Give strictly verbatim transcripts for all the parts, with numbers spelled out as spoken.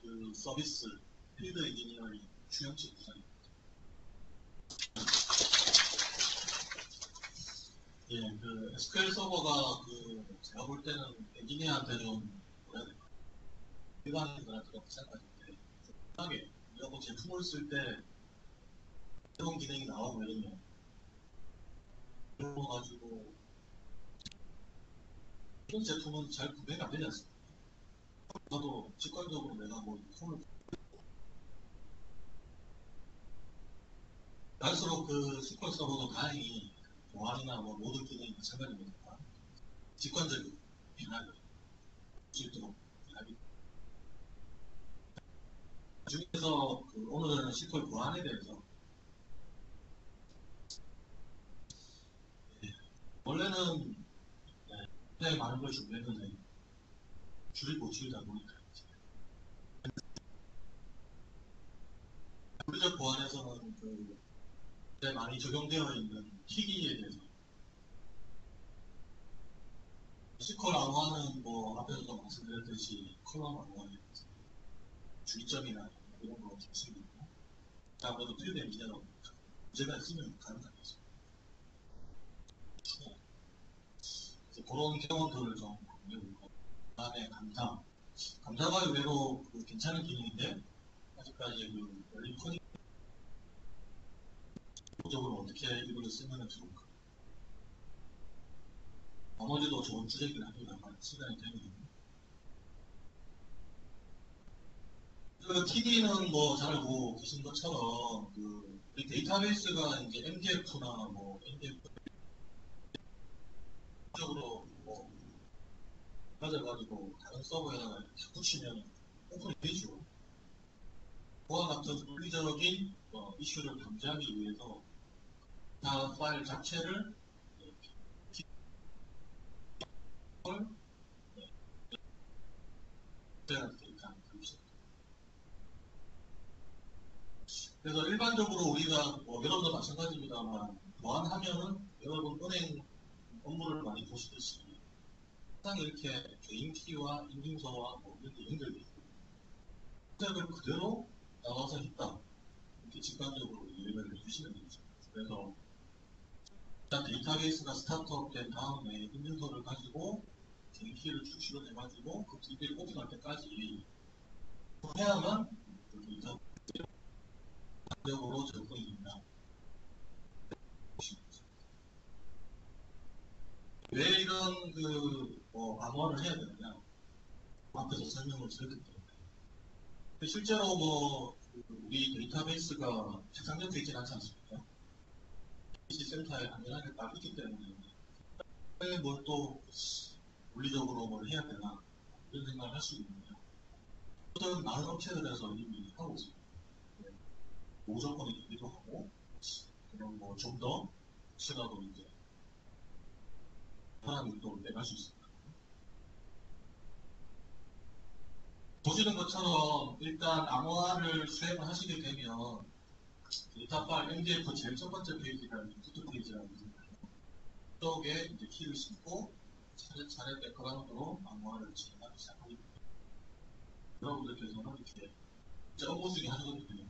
그 서비스 필드 엔지니어링 추영치 부장입니다. 예, 그 에스큐엘 서버가 그 제가 볼 때는 엔지니어한테 좀 뭐라 해야 될까, 일반인들한테도 마찬가지인데, 편하게 우리가 뭐 제품을 쓸 때 새로운 기능이 나오고 이러면 그런 거 가지고 이런 제품은 잘 구매가 안 되지 않습니까? 저도 직관적으로 내가 뭐 손을 갈수록 그 에스큐엘 서버도 다행히 보안이나 뭐 모든 기능이 마찬가지입니다. 직관적인 변화를 수 있도록 변하기. 중에서 그 오늘은 에스큐엘 보안에 대해서, 예, 원래는 네, 굉장히 많은 걸 준비했는데 줄이고 줄이다 보니까 물리적 보안에서는 그 굉장히 많이 적용되어 있는 희귀에 대해서, 에스큐엘 암호화는 뭐 앞에서도 말씀드렸듯이 컬럼 암호화에 대해서 주의점이나 이런 거 없습니다. 아무래도 필드 엔지니어다 보니까 문제가 있으면 가능하겠죠. 그래서 그런 경험들을 좀 공유해볼까. 그 다음에 감사. 감사가 의외로 그 괜찮은 기능인데 아직까지 그 열린 코딩 적으로 어떻게 이걸 쓰면 좋을까. 나머지도 좋은 주제긴 합니다만 시간이 되면. 그 티디는 뭐 잘 알고 계신 것처럼 그 데이터베이스가 이제 엠디에프나 뭐 엠디에프 적으로 뭐 가져가지고 다른 서버에다가 이렇게 붙이면 오픈이 되죠. 그와 같은 물리적인 어, 이슈를 방지하기 위해서 다 파일 자체를 그래서 일반적으로 우리가 뭐 여러분도 마찬가지입니다만 보안하면은 여러분 은행 업무를 많이 보시듯이 항상 이렇게 개인 키와 인증서와 뭐 이런 게 연결돼 있고 컨셉을 그대로 나와서 했다 이렇게 직관적으로 이해를 해주시면 되죠. 그래서 일단 데이터베이스가 스타트업 된 다음에 인증서를 가지고 개인 키를 출시해가지고 그 디비를 오픈할 때까지 해야만 그 데이터 적으로 접근이 된다. 왜 이런 그뭐 암호화를 해야 되느냐 앞에서 설명을 드렸기 때문에. 실제로 뭐 우리 데이터베이스가 세상적으로 있지 않지 않습니까? 피씨 센터에 안전하게 딱 있기 때문에 뭘 또 물리적으로 뭘 해야 되나 이런 생각을 할 수 있는데요. 어떤 많은 업체들에서 이미 하고 있습니다. 무조건이 되기도 하고 그런 뭐 좀 더 혹시라도 이제 편한 운동을 내갈 수 있습니다. 보시는 것처럼 일단 암호화를 수행을 하시게 되면 데이터 파일 엠디에프 제일 첫 번째 페이지가 인풋 페이지라고 있습니다. 이쪽에 이제 키를 싣고 차례차례 백그라운드로 암호화를 진행하기 시작하게 됩니다. 여러분들께서는 이렇게 업무 중에 하시거든요.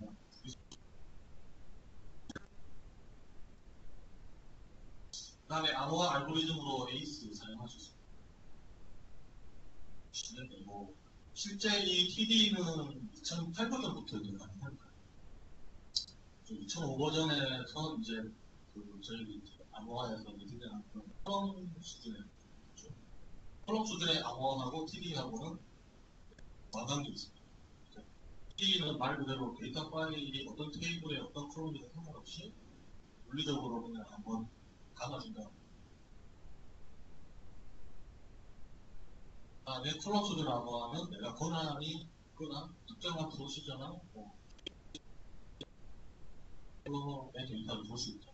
그 다음에 암호화 알고리즘으로 에이스 사용하실 수 있으시면 되고, 실제 이 티디는 이천팔 버전부터 이제 가능할까요? 이천오 버전에서 이제 그 저희 암호화에서 디자인한 컬럼 수준의 컬럼 수준의 암호화하고 티디하고는 완강이 있습니다. 티디는 말 그대로 데이터 파일이 어떤 테이블에 어떤 컬럼이든 상관없이 물리적으로 그냥 한번 감아준다. 다음에 컬럼 수준 암호화는 내가 권한이 있거나 특정한 프로시저나 뭐 컬럼의 데이터를 볼 수 있다.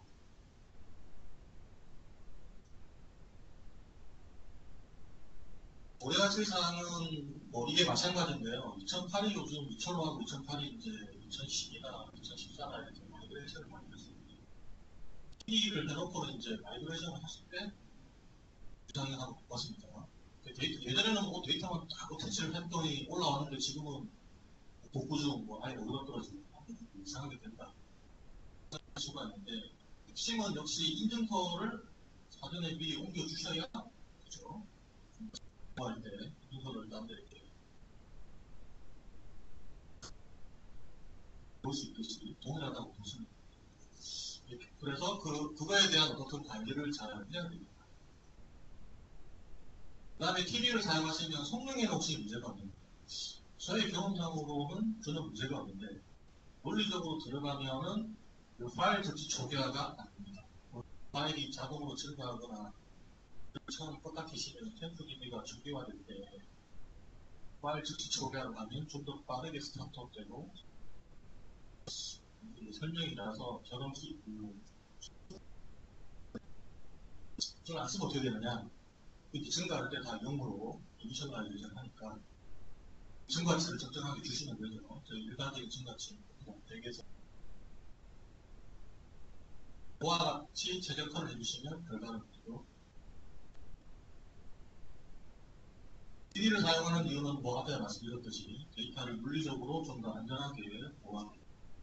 올해가칠 사항은 뭐 이게 마찬가지인데요. 이천팔이 요즘 이천오하고 이천팔이 이제 이천십이나 이천십사나 이렇게 마이그레이션을 많이 했습니다. 티디를 해놓고는 이제 마이그레이션을 하실 때 부상하고 바꿨습니다. 데이터, 예전에는 뭐 데이터만 딱 어태치를 했더니 올라왔는데 지금은 복구 중 뭐 아예 오르락 떨어지고 이상하게 된다 할 수가 있는데 핵심은 역시 인증서를 사전에 미리 옮겨 주셔야 그죠? 할 때 인증서를 남들에게 볼 수 있듯이 동일하다고 보시면 됩니다. 그래서 그 그거에 대한 어떤 관리를 잘 해야 됩니다. 그 다음에 티비를 사용하시면 성능에는 혹시 문제가 없는데 저의 경험상으로는 전혀 문제가 없는데 원리적으로 들어가면은 그 파일 접시 초기화가 안 됩니다. 파일이 자동으로 증가하거나 처음 껐다 키시면 템프 디비가 초기화될 때 파일 접시 초기화를 하면 좀 더 빠르게 스타트업 되고 설명이라서 저런 키, 그, 저걸 안 쓰면 어떻게 되느냐 이렇게 증가할 때 다 영으로 이니셜라이제이션 하니까 증가치를 적정하게 주시면 되죠. 저희 일반적인 증가치 대개서 그와 같이 최적화를 해주시면 결과는 되죠. 티디를 사용하는 이유는 뭐 앞에 말씀드렸듯이 데이터를 물리적으로 좀 더 안전하게 보호하기.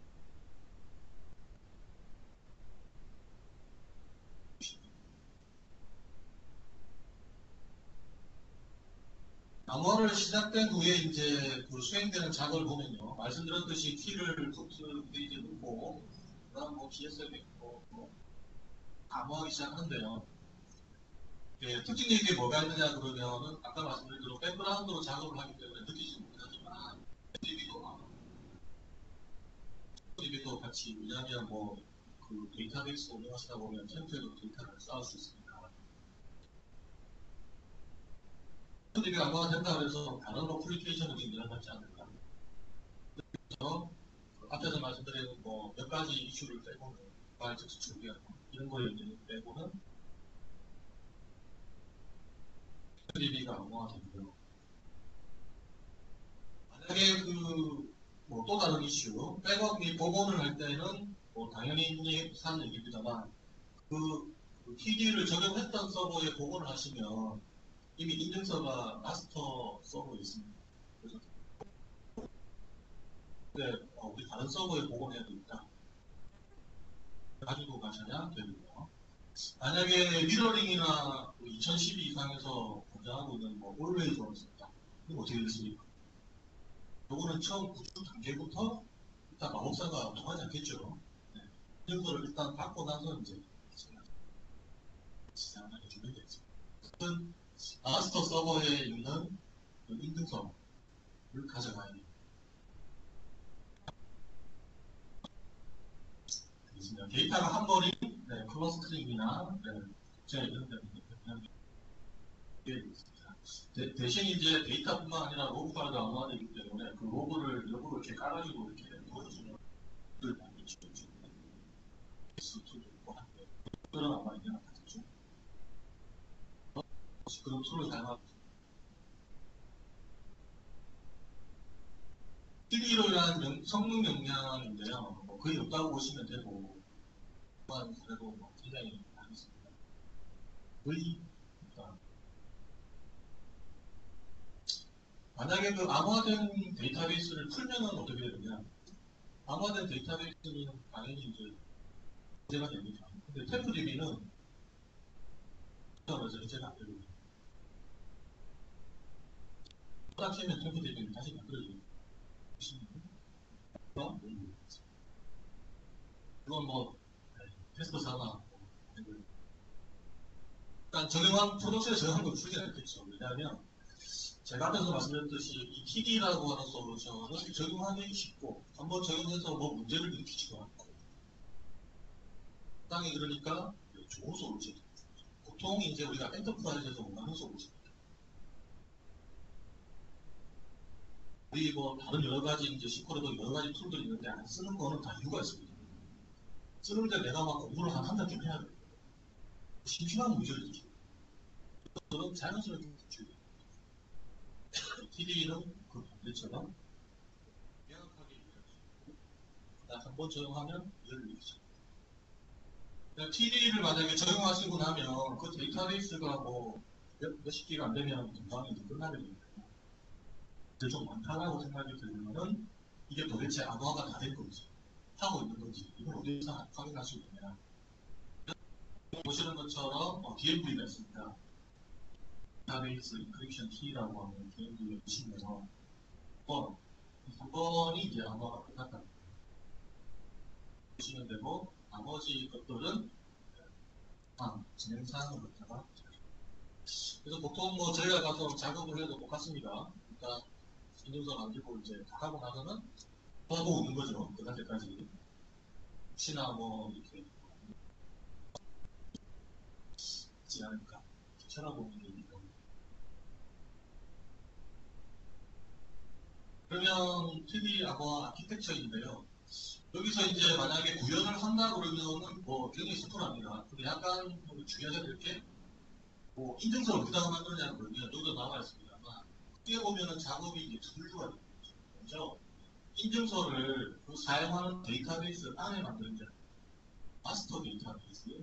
암호화를 시작된 후에 이제 그 수행되는 작업을 보면요. 말씀드렸듯이 키를 도트 페이지에 넣고, 그 다음 뭐 디에스엘에 있고, 뭐, 암호하기 시작하는데요. 예, 특징적인 게 뭐가 있느냐 그러면은, 아까 말씀드린 대로 백그라운드로 작업을 하기 때문에 느끼지 못하지만, 디비도, 디비도 같이, 왜냐하면 뭐, 그 데이터베이스 운영하시다 보면 템플로 데이터를 쌓을 수 있습니다. 디비가 암호화 된다 그래서 다른 어플리케이션을 지금 일어나지 않을까. 그래서 앞에서 말씀드린 뭐 몇 가지 이슈를 빼고는 파일 즉시 초기화 이런 거에 이제 빼고는 디비가 암호화되고요. 만약에 그 뭐 또 다른 이슈 백업 및 복원을 할 때는 뭐 당연히 사는 얘기입니다만 그, 그 티디를 적용했던 서버에 복원을 하시면 이미 인증서가 마스터 서버에 있습니다. 그래서 네, 어, 우리 다른 서버에 복원해야 되니까 가지고 가셔야 되고요. 만약에 미러링이나 이천십이 이상에서 권장하고 있는 뭐 올웨이즈 원입니다. 이거 어떻게 됐습니까? 요거는 처음 구축 단계부터 일단 마법사가 통하지 않겠죠. 네. 인증서를 일단 받고 나서 이제 시작을 해주면 되겠습니다. 마스터 서버에 있는 그 인증서를 가져가야 됩니다. 데이터가 한 번이 네, 클러스트링이나 네, 제가 이런 데 대, 대신 이제 데이터뿐만 아니라 로그 파일도 암호화되기 때문에 그 로그를 역으로 이렇게 깔아주고 이렇게 보여주는 것들 많이 지켜주고 툴도 있고 한데 그런 아마 있는 것 같죠. 그런 툴을 사용하고 티디로 인한 성능 역량인데요. 뭐 거의 없다고 보시면 되고 그래도 뭐 굉장히 많이 있습니다. 거의 없다. 만약에 그 암호화된 데이터베이스를 풀면은 어떻게 되느냐? 암호화된 데이터베이스는 당연히 이제 문제가 됩니다. 근데 템프디비는 그래서 해제가 안 되거든요. 따치면 템프디비는 다시 만들어지는 이건 뭐 테스트 사나 일단 적용한 프로세스 적용한 걸 풀지 않겠죠. 왜냐하면 제가 앞에서 말씀드렸듯이 이 티디라고 하는 솔루션은 적용하기 쉽고 한번 적용해서 뭐 문제를 일으키지도 않고 땅이 그러니까 좋은 솔루션. 보통 이제 우리가 엔터프라이즈에서 원하는 솔루션입니다. 우리 뭐 다른 여러 가지 이제 시컬에도 여러 가지 툴들이 있는데 안 쓰는 거는 다 이유가 있습니다. 쓰는데 내가 막 공부를 한 한 달 좀 해야 돼. 심심한 문제를 주죠. 저는 자연스럽게 주죠. 티디는 그 반대처럼 명확하게 이해하시고 한번 적용하면 이해를 이루죠. 티디를 만약에 적용하시고 나면 그 데이터베이스가 뭐 몇, 몇십 기가 안 되면 금방 이제 끝나게 됩니다. 좀 많다라고 생각이 들면은 이게 도대체 암호화가 다 된 건지 하고 있는 건지 이걸 어디서 확인할 수 있느냐. 보시는 것처럼 어, 디엠브이가 있습니다. 데이터베이스 인크립션 키라고 하는 디엠브이를 보시면 번, 한 번이 이제 암호화가 끝났다. 보시면 되고 나머지 것들은 아, 진행사항을 갖다가 그래서 보통 뭐 저희가 가서 작업을 해도 똑같습니다. 그러니까 인증서 만들고 이제 다 하고 나서는 또 하고 오는 거죠. 끝날 때까지. 혹시나 뭐 이렇게 있지 않을까 찾아보는 게 있는 겁니다. 그러면 티비 암호화 아키텍처인데요. 여기서 이제 만약에 구현을 한다 그러면은 뭐 굉장히 심플합니다. 근데 약간 주의하셔야 될 게 뭐 인증서를 어디다가 만드느냐는 그러면 여기도 나와 있습니다만 어떻게 보면은 작업이 이제 두 분류가 되는 거죠. 먼저 인증서를 그 사용하는 데이터베이스 안에 만드는 마스터 데이터베이스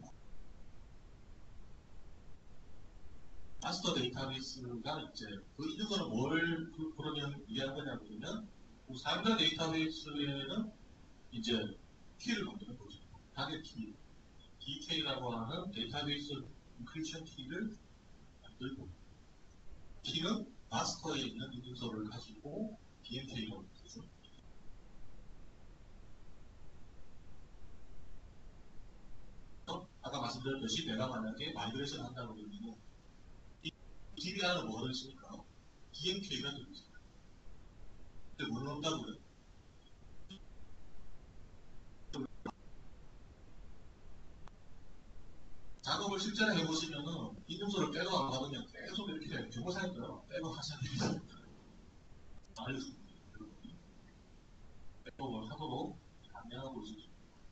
마스터 데이터베이스가 이제 그 인증서는 뭘 그, 그러면 이해한 거냐 그러면 그 사용자 데이터베이스에는 이제 키를 만드는 거죠. 타겟 키, 디케이라고 하는 데이터베이스 인크립션 키를 만들고 키는 마스터에 있는 인증서를 가지고 디엠케이라고 부르죠. 아까 말씀드렸듯이 내가 만약에 마이그레이션 한다고 그러면 디비알은 뭐가 들어있습니까? 디엠케이가 들어있습니다. 근데 뭘 넣는다고 그래요? 작업을 실제로 해보시면은 인증서를 빼고 안 받으면 계속 이렇게 경고사니까요. 빼고 하셔야 됩니다. 알려줍니다. 빼고 하도록 안내하고 있습니다.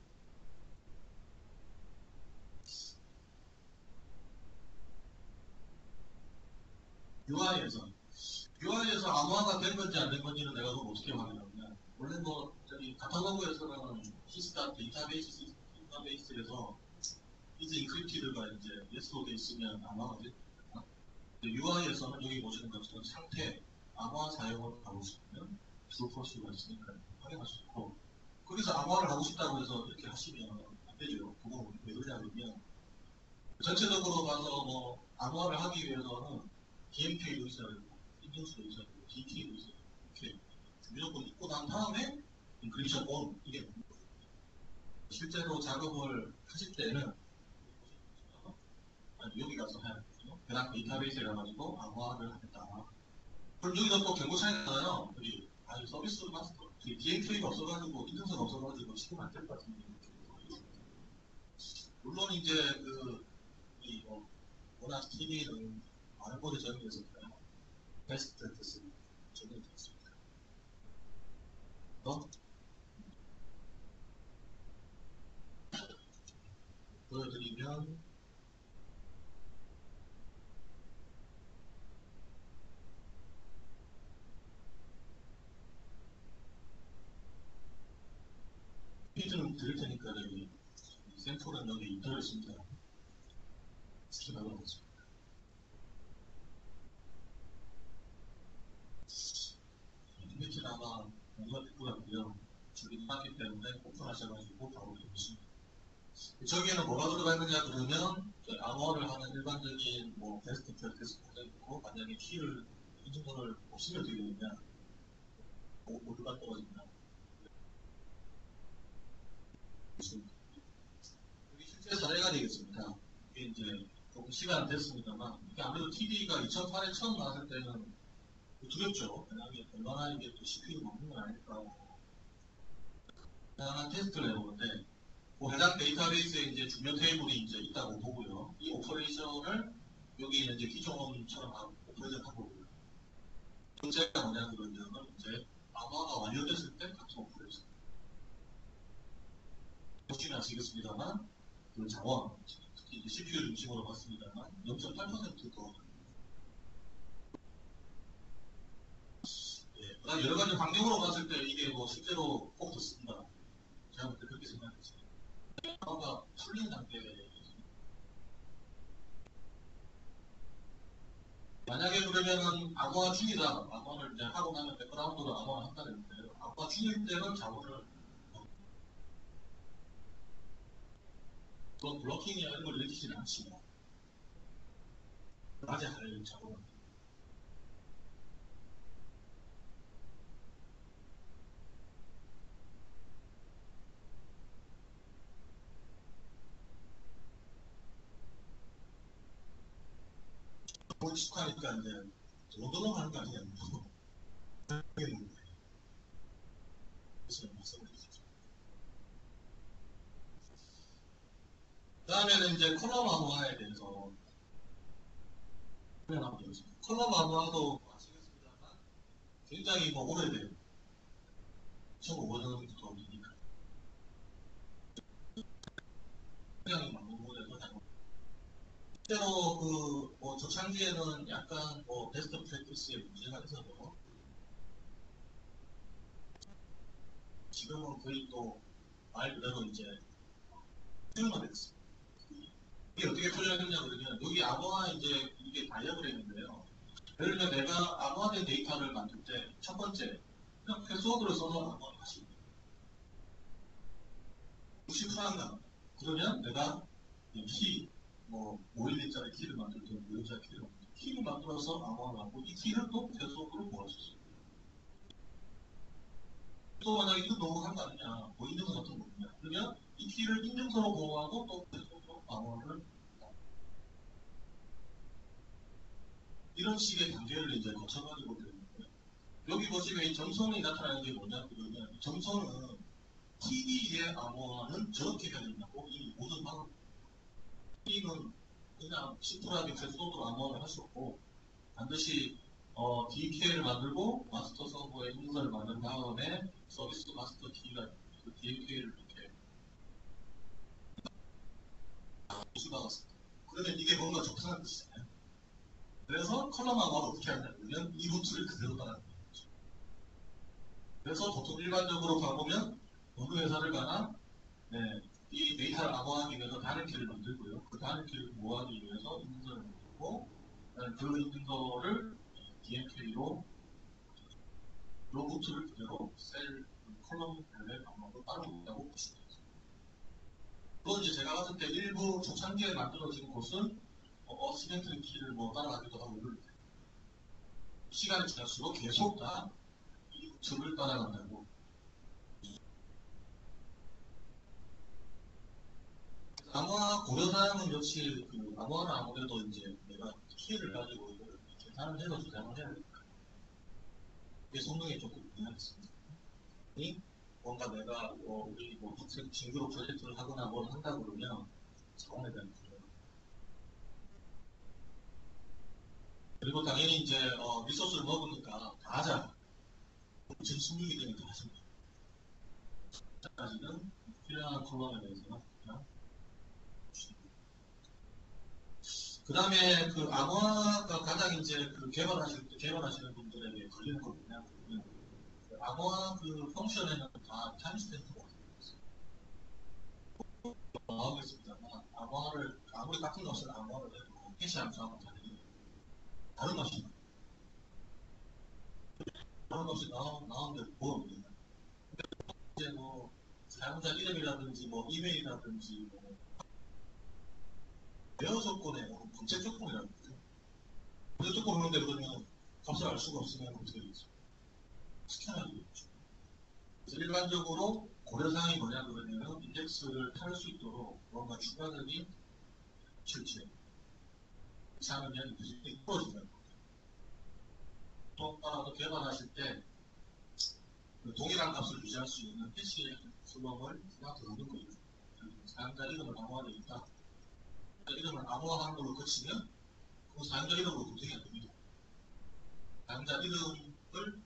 유아이에서 유아이에서 암호화가 된 건지 안 된 건지는 내가 그걸 어떻게 확인하느냐. 원래 뭐 저기 카탈로그에서는 히스타 데이터베이스 데이터베이스에서 이즈 인크립티드가 이제 예스로 돼 있으면 암호화가 됩니다. 유아이에서는 여기 보시는 것처럼 상태 암호화 사용을 하고 싶으면 true false가 있으니까 확인할 수 있고 거기서 암호화를 하고 싶다고 해서 이렇게 하시면 안 되죠. 그거 왜 그러냐 그러면 전체적으로 가서 뭐 암호화를 하기 위해서는 디엠케이도 있어야 되고 인증서도 있어야 되고 디케이도 있어야 되고 이렇게 무조건 있고 난 다음에 인크립션 온 이게 실제로 작업을 하실 때는 여기 가서 해야 되거든요. 그다음 데이터베이스에 가가지고 암호화를 하겠다. 그럼 여기서 또 경고 차이가 나요. 여기 아, 서비스 마스터 디엠케이가 없어가지고 인증서가 없어가지고 지금 안 될 것 같은데 물론 이제 그 이 뭐 워낙 티비는 많은 곳에 적용돼서 베스트 프랙티스 적용이 되었습니다. 또 보여드리면 피드는 드릴 테니까 여기 샘플은 여기 들어있습니다. 스킵하도록 하겠습니다. 이렇게 아마 뭔가 될것 같고요. 저기 빠기 때문에 오픈하셔가지고 바로 되겠습니다. 저기에는 뭐가 들어가 있느냐 그러면 암호화를 하는 일반적인 뭐 베스트 프랙티스 과정이 있고 만약에 키를 인증서를 없으면 되게 되냐 모두가 떨어진다. 여기 실제 사례가 되겠습니다. 이게 이제 조금 시간은 됐습니다만 이게 아무래도 티비가 이천팔에 처음 나왔을 때는 두렵죠. 왜냐하면 얼마나 이게 또 씨피유 먹는 건 아닐까. 다양한 테스트를 해보는데 그 해당 데이터베이스에 이제 중요 테이블이 이제 있다고 보고요. 이 오퍼레이션을 여기 이제 기존처럼 오퍼레이션 하고 있고요. 문제가 뭐냐 그러면 이제 암호화가 완료됐을 때 같은 오퍼레이션. 보시면 아시겠습니다만 그 자원, 특히 이제 씨피유 중심으로 봤습니다만 영 점 팔 퍼센트 더. 예, 그다음 여러 가지 환경으로 봤을 때 이게 뭐 실제로 꼭 좋습니다. 제가 그렇게 생각했어요. 암호화가 풀린 단계에 만약에 그러면은 암호화 중이다. 암호화를 이제 하고 나면 백그라운드로 암호화 한다 그랬는데요. 중일 때는 자원을 또 블로킹이나 이런 걸 일으키지는 않지만 낮에 할 자원을 너무 익숙하니까 이제 도도록 하는 거 아니냐. 그 다음에는 이제 컬러 마모화에 대해서 설명하면 되겠습니다. 컬러 마모화도 아시겠습니다만 굉장히 뭐 오래돼요. 이천오 년부터 되니까 굉장히 많은 부분에서 실제로 그뭐 초창기에는 약간 뭐 베스트 프랙티스의 문제가 있어서 지금은 거의 또 말 그대로 이제 표현화됐어요. 이게 어떻게 표현했냐 그러면 여기 암호화 이제 이게 다이어그램인데요. 예를 들면 내가 암호화된 데이터를 만들 때 첫 번째 그냥 패스워드를 써서 암호화를 하시고 육십사인가 그러면 내가 키, 뭐 오 일리짜리 키를 만들 때 오 일리짜리 키를 만들 때 키를 만들어서 암호화를 하고 이 키를 또 패스워드로 모을 수 있어요. 또 만약에 이거 너무 한 거 아니냐, 뭐 인증서 같은 거 있냐 그러면 이 키를 인증서로 보호하고 또 패스워드로 암호화를 이런 식의 단계를 이제 거쳐가지고 되는데 여기 보시면 이 점선이 나타나는 게 뭐냐 그러면 점선은 티디의 암호화는 저렇게 해야 된다고 이 모든 방법 티디는 그냥 심플하게 패스워드로 암호화를 할 수 없고 반드시 어, 디케이를 만들고 마스터 서버에 인증서를 만든 다음에 서비스 마스터 키가 그 디케이를 이렇게 수박았습니다. 그러면 이게 뭔가 좋다는 뜻이잖아요. 그래서 컬럼암호를 어떻게 하냐면 이 루트를 그대로 따라가는 거죠. 그래서 보통 일반적으로 가보면 어느 회사를 가나 네, 이 데이터를 암호하기 위해서 다른 키를 만들고요. 그 다른 키를 모아하기 위해서 인증서를 만들고 그 인증서를 디엠케이로 이 루트를 그대로 셀 컬럼별의 방법으로 따르고 있다고 보시면 됩니다. 물론 이제 제가 봤을 때 일부 초창기에 만들어진 곳은 어, 시멘트리 키를 뭐 따라가기도 하고 이럴 때 시간이 지날수록 계속 다 이 루트를 따라간다고. 암호화 고려사항은 역시 그 암호화는 아무래도 이제 내가 키를 가지고 이걸 계산을 해서 주장을 해야 되니까 이게 성능이 조금 문제겠습니다. 뭔가 내가 뭐 우리 뭐 학생 징그러 프로젝트를 하거나 뭘 한다 그러면 자원에 대한 부분 그리고 당연히 이제 어, 리소스를 먹으니까 다 하자. 지금 십육이 되면 다 하십니다. 까지는 필요한 컬럼에 대해서 그냥 그 다음에 그 암호화가 가장 이제 그 개발하실 때 개발하시는 분들에게 걸리는 거 뭐냐 그러면 그 암호화 그 펑션에는 다 타임스탬프가 있어요. 나오겠습니다만 암호화를 아무리 같은 것을 암호화를 해도 캐시 함수하고 다르게 다른 것이 다른 것이 나오, 나오는데 뭐입니다. 이제 뭐 사용자 이름이라든지 뭐 이메일이라든지 뭐 대여 조건에 분체 조건이라는 거죠. 분체 조건 오는데 그러면 값을 알 수가 없으면 어떻게 되겠어요? 스캔하게 되겠죠. 그래서 일반적으로 고려사항이 뭐냐 그러면 인덱스를 탈 수 있도록 뭔가 추가적인 실체 이상하면 이제 풀어지는 거예요. 또 따라서 개발하실 때 그 동일한 값을 유지할 수 있는 해시의 수범을 그냥 넣는 거죠. 사용자 이름을 암호화되어 있다. 이름을 암호화하는 걸로 거치면 그 사용자 이름으로 구성이 안 됩니다. 사용자 이름을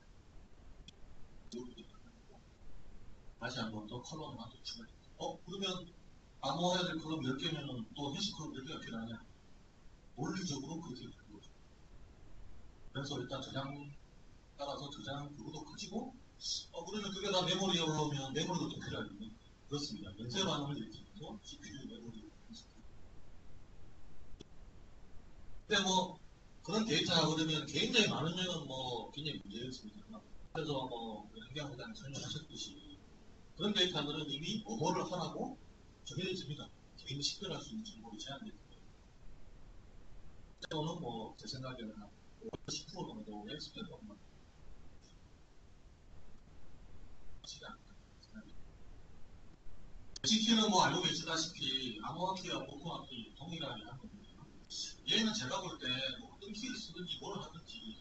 다시 한번 더 컬럼을 만들어 주면 어? 그러면 암호화해야 될 컬럼 열 개면 또 해시 컬럼 열 개가 필요하냐? 논리적으로 그렇게 되는 거죠. 그래서 일단 저장 따라서 저장 그것도 커지고 어 그러면 그게 다 메모리에 올라오면 메모리도 더 필요하겠네. 그렇습니다. 연쇄 반응을 일으키면서 씨피유 메모리 근데 뭐 그런 데이터가 그러면 굉장히 많은 면은 뭐 굉장히 문제였습니다. 그래서 뭐 연기하고다는 설명하셨듯이 그런 데이터들은 이미 뭐뭐를 하라고 정해져 있습니다. 개인이 식별할 수 있는 정보를 제한되어 있습니다. 때로는 뭐 제 생각에는 한 십 퍼센트 정도의 스펙업만 지키는 뭐 알고 계시다시피 암호화키와 보코화키 동일하게 하는 겁니다. 얘는 제가 볼 때 뭐 어떤 키를 쓰든지 뭘 하든지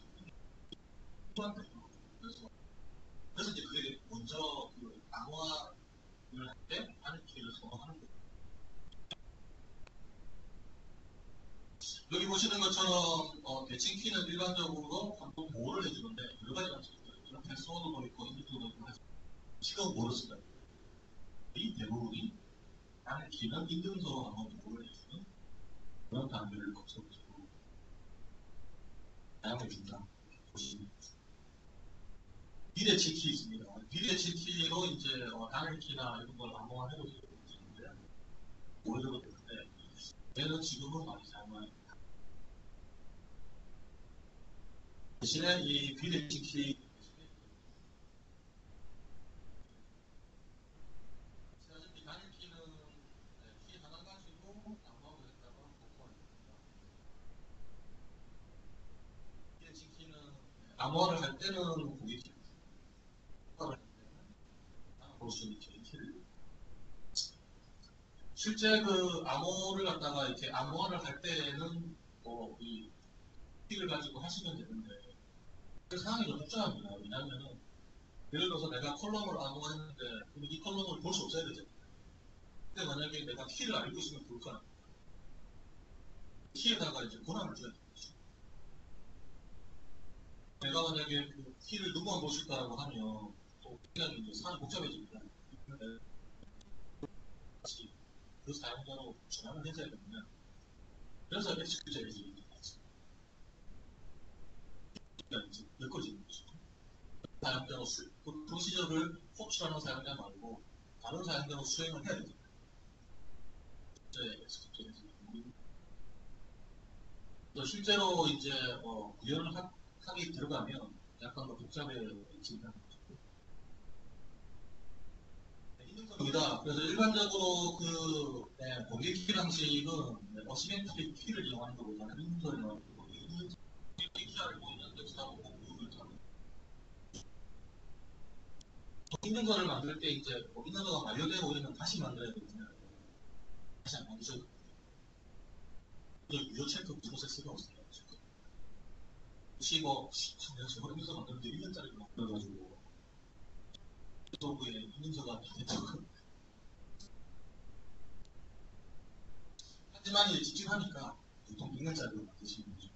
그래서 그래서 이제 그게 먼저 그 암호화를 할 때 하는 키를 선호하는 거예요. 여기 보시는 것처럼 어, 대칭 키는 일반적으로 한번 보호를 해주는데 여러 가지가 있어요. 패스워드도 있고 인증도 있고 해서 지금 모르겠어요. 이 대부분이 나는 기능 인증서로 한번 보호를 해주는 그런 단계를 거쳐서 사용해준다. 보시면 비례치 키 있습니다. 비례치 키로 이제 어, 다른 키나 이런 걸 암호화해볼 수 있는데 오래되고 되는데 얘는 지금은 많이 사용하는 대신에 이 비례치 키 아시다시피 단일 키는 키 하나 가지고 암호화를 했다가 복구하는 겁니다. 비례치 키는 암호화를 할 때는 고객이 볼 수 있는 키를 실제 그 암호를 갖다가 이렇게 암호화를 할 때는 뭐이 키를 가지고 하시면 되는데 그 상황이 좀 복잡합니다. 왜냐하면 예를 들어서 내가 컬럼을 암호화했는데 이 컬럼을 볼 수 없어야 되잖아요. 근데 만약에 내가 키를 알고 있으면 볼 거야. 키에다가 이제 권한을 줘야 되는 거죠. 내가 만약에 그 키를 누구만 볼 수 있다고 하면 또 굉장히 이제 상황이 복잡해집니다. 같이 그 사용자로 전환을 해줘야 되면 그래서 엑스큐저에서 몇 가지 사용자로 수, 그 프로시저를 호출하는 사용자 말고 다른 사용자로 수행을 해야 됩니다. 실제로 이제 어, 구현을 하, 하기 들어가면 약간 더 복잡해진다는 거죠. 인증성이다. 그래서 일반적으로 그 네, 공개 키 방식은 네, 어시멘트릭 키를 이용하는 것보다는 인증성을 이용하는 거고 키 알고 있는 텍스트하고 공부를 하는 인증서를 만들 때 이제 뭐 인증서가 완료되고 이러면 다시 만들어야 되잖아요. 다시 안 만드셔도 돼요. 유효 체크 프로세스가 없어요. 혹시 뭐 내가 저걸 인증서 만드는데 일 년짜리 만들어가지고 유튜브에 인증서가 다 됐죠. 하지만 이제 집중하니까 보통 백 년짜리로 만드시는 거죠.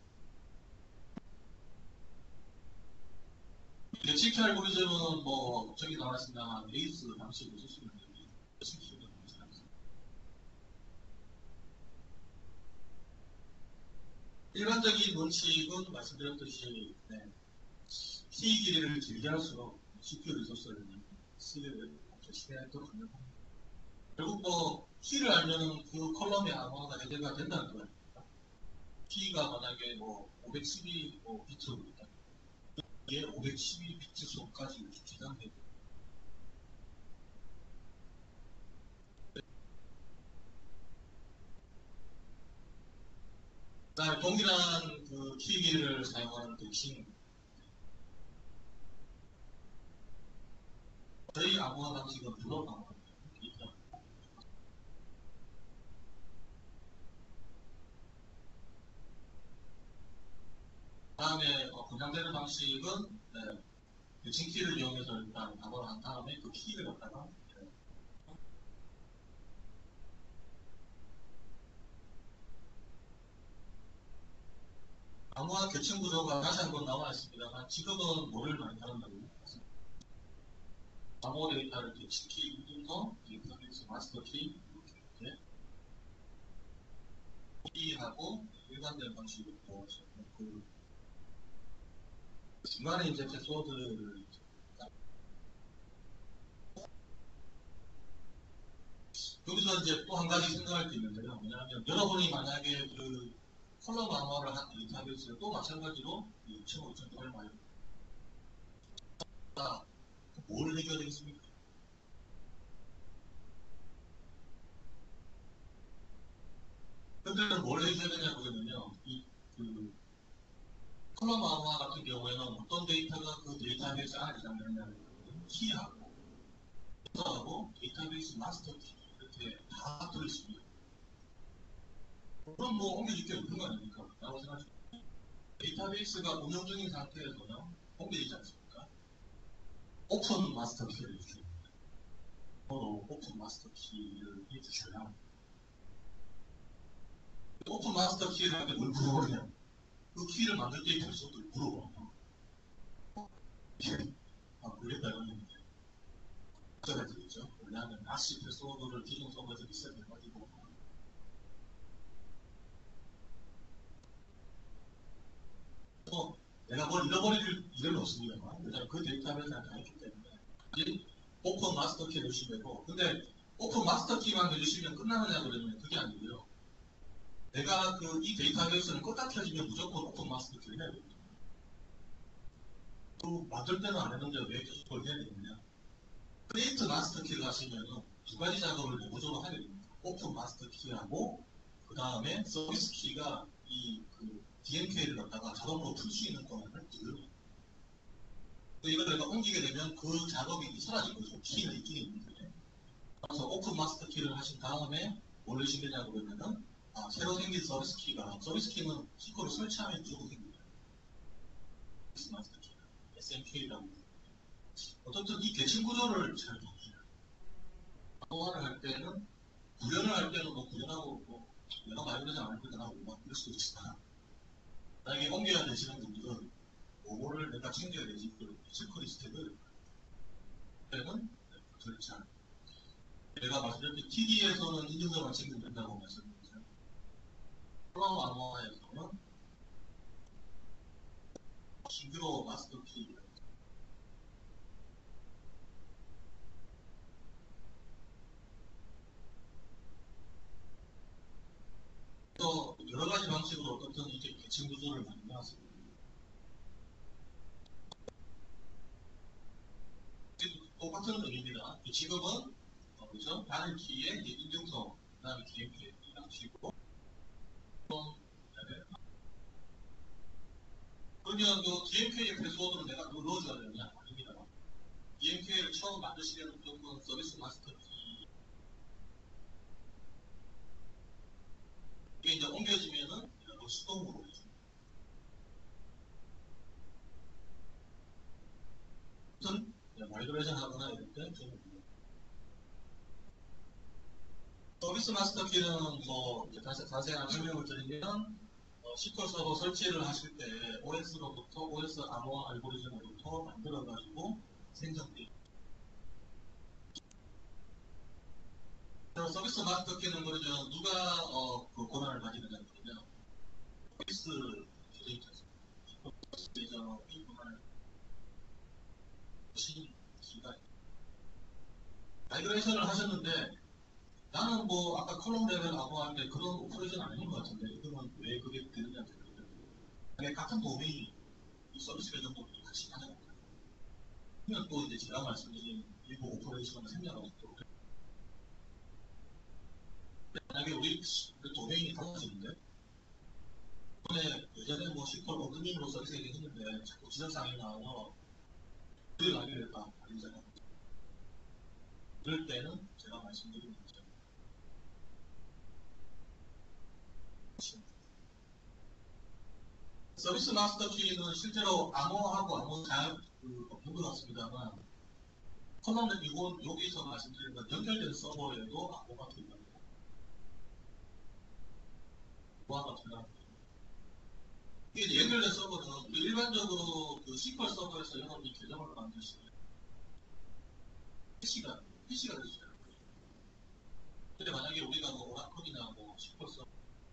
예측 알고리즘은 뭐 저기 나왔습니다만 레이스 방식을 쓸 수 있는데 예측 일반적인 원칙은 말씀드렸듯이 네, 키 길이를 길게 할수록 씨피유 리소스를 쓰기를 시간도록 합니다. 결국 뭐 키를 알면 그 컬럼의 암호화가 해제가 된다는 거예요. 키가 만약에 뭐 오백십이 뭐 비트로 있다. 이게 오백십이 비트 수까지 이렇게 계산되고 그다음에 동일한 그 키기를 사용하는 대칭 저희 암호화 방식은 블록 암호화입니다. 다음에 어, 분양되는 방식은 네, 대칭 키를 이용해서 일단 암호를 한 다음에 그 키를 갖다가 네, 암호화 계층 구조가 다시 한번 나와 있습니다만 지금은 뭐를 많이 다룬다고 암호 데이터를 대칭 키, 인증서, 데이터베이스 마스터 키 이렇게 키하고 일관된 방식으로 그 중간에 이제 패스워드를 여기서 이제 또 한 가지 생각할 게 있는데요. 왜냐하면 여러분이 만약에 그 컬럼 암호화를 한 데이터베이스는 또 마찬가지로 이천, 오천 개를 많이 뭘 해줘야 되겠습니까? 현재는 뭘 해줘야 되냐고 그러면요. 이, 그, 컬럼 암호화 같은 경우에는 어떤 데이터가 그 데이터베이스 안에 들어가냐면 키하고, 하고 데이터베이스 마스터 키 이렇게 다 들어있습니다. 그럼 뭐 옮겨줄 게 없는 거 아닙니까? 라고 생각합니다. 데이터베이스가 운영 중인 상태에서는 옮겨지지 않습니까? 오픈 마스터 키를 주죠. 서로 오픈 마스터 키를 해주셔야 합니다. 오픈 마스터 키를 하는데 뭘 물어보냐? 그 키를 만들 때 벌써도 물어봐. 아, 그랬다 이러면 맞아야 되겠죠. 왜냐하면 나시 패스워드를 기존 서버에서 리셋해가지고 어, 내가 뭘 잃어버릴 일은 없습니다만 왜냐하면 그 데이터베이스가 다 있기 때문에 오픈 마스터 키를 주시면 되고 근데 오픈 마스터 키만 해주시면 끝나느냐 그러면 그게 아니고요. 내가 그 이 데이터베이스는 껐다 켜지면 무조건 오픈 마스터 키를 해야 됩니다. 또 만들 때는 안 했는데 왜 계속 그걸 해야 되느냐? 크리에이트 마스터 키를 하시면 두 가지 작업을 내부적으로 하게 됩니다. 오픈 마스터 키하고 그 다음에 서비스 키가 이 그 디엠케이를 갖다가 자동으로 풀 수 있는 권한을 드려요. 이걸 내가 옮기게 되면 그 작업이 사라진 거죠. 키는 있긴 있는데. 그래서 오픈 마스터 키를 하신 다음에 뭘 하시느냐고 그러면은 아, 새로 생긴 서비스 키가 서비스 키는 시커를 설치하면 무조건 생깁니다. 서비스 마스터 키가 에스엠케이라고 어쨌든 이 대칭 구조를 잘 보세요. 암호화를 할 때는 구현을 할 때는 뭐 구현하고 뭐 내가 말하지 않을 거다 나고 막 이럴 수도 있지만 만약에 옮겨야 되시는 분들은 뭐를 내가 챙겨야 되지 그 체크리스트를 때는 그렇지 않아요. 내가 말씀드렸듯이 티디에서는 인증서만 챙기면 된다고 말씀드렸죠. 컬럼 암호화에서는 신규로 마스터 키 또 여러 가지 방식으로 어떻든 이제 계층 구조를 만들어놨습니다. 똑같은 의미입니다. 지금은 어, 그죠? 단일 키에 이제 인증서, 그 다음에 디엠케이 양식이고 그러면 그 디엠케이의 패스워드를 내가 넣어줘야 되느냐? 아닙니다. 디엠케이를 처음 만드시려면 무조건 서비스 마스터 키 이게 이제 옮겨지면은 이거 수동으로 해줍니다. 아무튼 마이그레이션 하거나 이럴 때 좀 서비스 마스터 키는 뭐 다시 자세한 설명을 드리면 어, 에스큐엘 서버 설치를 하실 때 오에스로부터 오에스 암호화 알고리즘으로부터 만들어가지고 생성돼. 서비스 마스터 키는 그러죠. 누가 어, 그 권한을 가지느냐 그러면 서비스 데이터 예전 이 권한을 주신 기가 마이그레이션을 하셨는데 나는 뭐 아까 컬럼 레벨 암호화할 때 그런 오퍼레이션 아닌 것 같은데 그러면 왜 그게 되느냐 그러면 같은 도메인 이 서비스 계정도 같이 하잖아요. 그러면 또 이제 제가 말씀드린 일부 오퍼레이션을 생략하고 또 만약에 우리 그 도메인이 달라지는데 이번에 예전에 뭐 시컬 어드민으로 서비스 얘기했는데 자꾸 지적사항이 나와서 그걸 나게 될까 아니잖아요. 그럴 때는 제가 말씀드린 거죠. 서비스 마스터 키는 실제로 암호하고 암호 잘 그, 없는 것 같습니다만 컬럼은 이건 여기서 말씀드린 건 연결된 서버에도 암호가 들어가고 보안가 들어가고 이게 연결된 서버는 일반적으로 그 시퀄 서버에서 여러분이 계정을 만드시면 패시가 패시가 되시잖아요. 근데 만약에 우리가 뭐 오라클이나 뭐 시퀄 서버